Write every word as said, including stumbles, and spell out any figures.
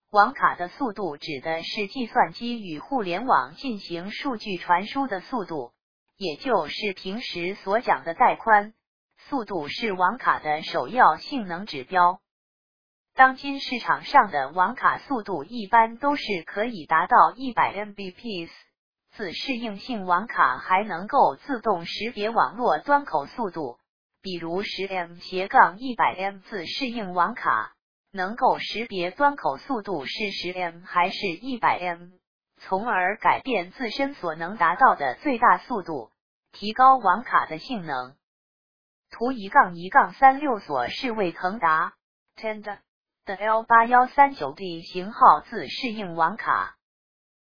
网卡的速度指的是计算机与互联网进行数据传输的速度，也就是平时所讲的带宽。速度是网卡的首要性能指标。当今市场上的网卡速度一般都是可以达到一百 M B P S， 自适应性网卡还能够自动识别网络端口速度，比如 十 M 斜杠一百 M 自适应网卡能够识别端口速度是 十 M 还是一百 M， 从而改变自身所能达到的最大速度，提高网卡的性能。图一杠一杠三六所示为腾达 Tenda 的 L 八一三九 D 型号自适应网卡。